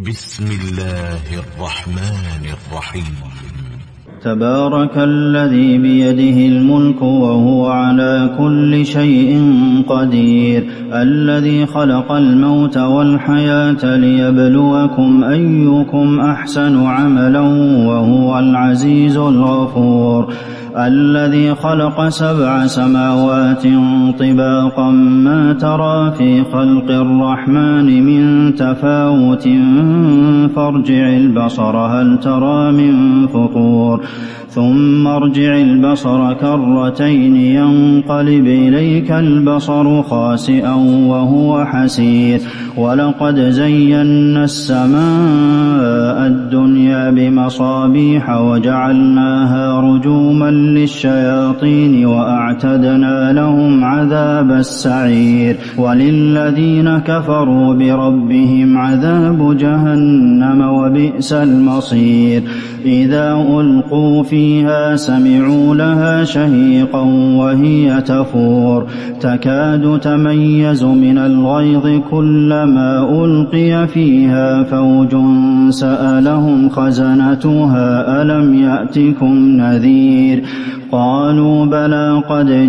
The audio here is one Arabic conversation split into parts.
بسم الله الرحمن الرحيم. تبارك الذي بيده الملك وهو على كل شيء قدير، الذي خلق الموت والحياة ليبلوكم أيكم أحسن عملا وهو العزيز الغفور، الذي خلق 7 سماوات طباقا ما ترى في خلق الرحمن من تفاوت فارجع البصر هل ترى من فطور، ثم ارجع البصر كرتين ينقلب إليك البصر خاسئا وهو حسير، ولقد زينا السماء الدنيا بمصابيح وجعلناها رجوما للشياطين وأعتدنا لهم عذاب السعير، وللذين كفروا بربهم عذاب جهنم وبئس المصير. إذا ألقوا فيها سمعوا لها شهيقا وهي تفور، تكاد تميز من الغيظ كلما ألقي فيها فوج سألهم خزنتها ألم يأتكم نذير، قالوا بلى قد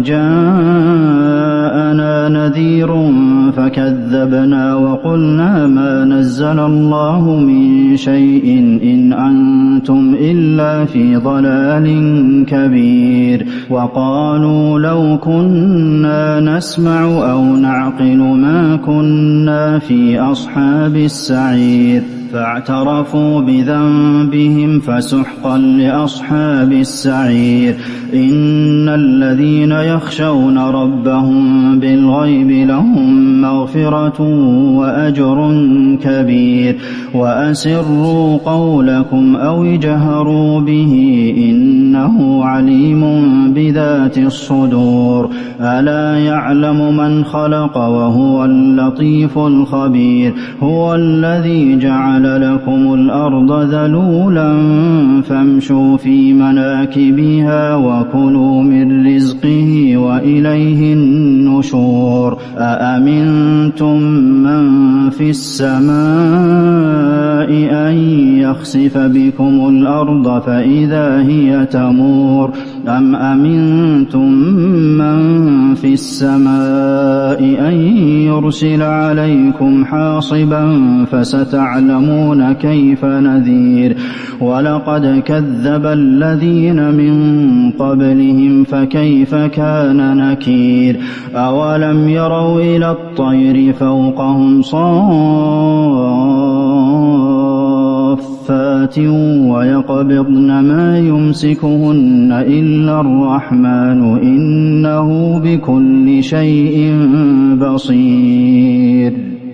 جاءنا نذير فكذبنا وقلنا ما نزل الله من شيء إن أنتم إلا في ضلال كبير، وقالوا لو كنا نسمع أو نعقل ما كنا في أصحاب السعير، فاعترفوا بذنبهم فسحقا لأصحاب السعير. إن الذين يخشون ربهم بالغيب لهم مغفرة وأجر كبير، وأسروا قولكم أو اجهروا به إنه عليم بذات الصدور، ألا يعلم من خلق وهو اللطيف الخبير. هو الذي جعل لكم الأرض ذلولا فامشوا في مناكبها وكلوا من رزقه وإليه النشور. أأمنتم من في السماء أن يخسف بكم الأرض فإذا هي تمور، أم أمنتم من في السماء أن يرسل عليكم حاصبا فستعلمون كيف نذير. ولقد كذب الذين من قبلهم فكيف كان نكير. أولم يروا إلى الطير فوقهم صافات ويقبضن ما يمسكهن إلا الرحمن إنه بكل شيء بصير.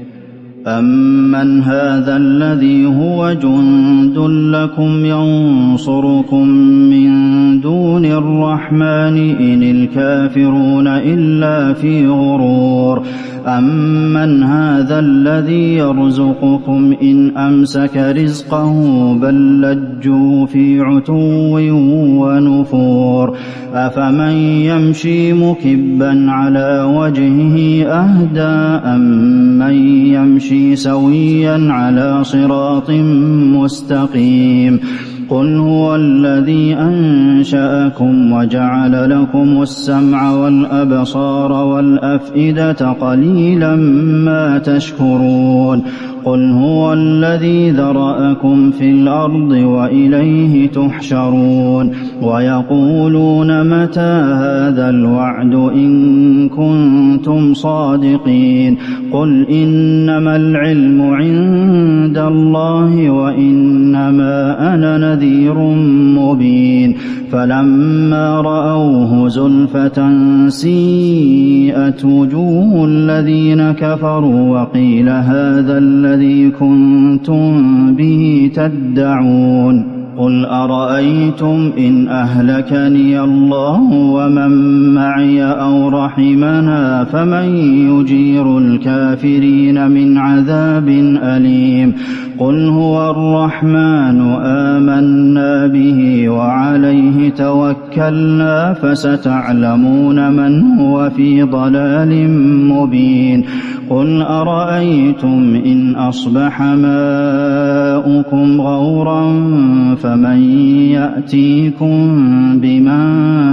أمن هذا الذي هو جند لكم ينصركم من دون الرحمن إن الكافرون إلا في غرور. أمن هذا الذي يرزقكم إن أمسك رزقه بل لجوا في عتو ونفور. أفمن يمشي مكبا على وجهه أهدى أمن يمشي سويا على صراط مستقيم. قل هو الذي أنشأكم وجعل لكم السمع والأبصار والأفئدة قليلا ما تشكرون. قل هو الذي ذرأكم في الأرض وإليه تحشرون. ويقولون متى هذا الوعد إن كنتم صادقين. قل إنما العلم عند الله وإنما أنا نذير مبين. فلما رأوه زلفة سيئت وجوه الذين كفروا وقيل هذا الذي كنتم به تدعون. قل أرأيتم إن أهلكني الله ومن معي أو رحمنا فمن يجير الكافرين من عذاب أليم. قل هو الرحمن آمنا به وعليه توكلنا فستعلمون من هو في ضلال مبين. قل أرأيتم إن أصبح ماؤكم يَسْأَلُكُمْ غَوْرًا فَمَن يَأْتِيكُم بِمَاءٍ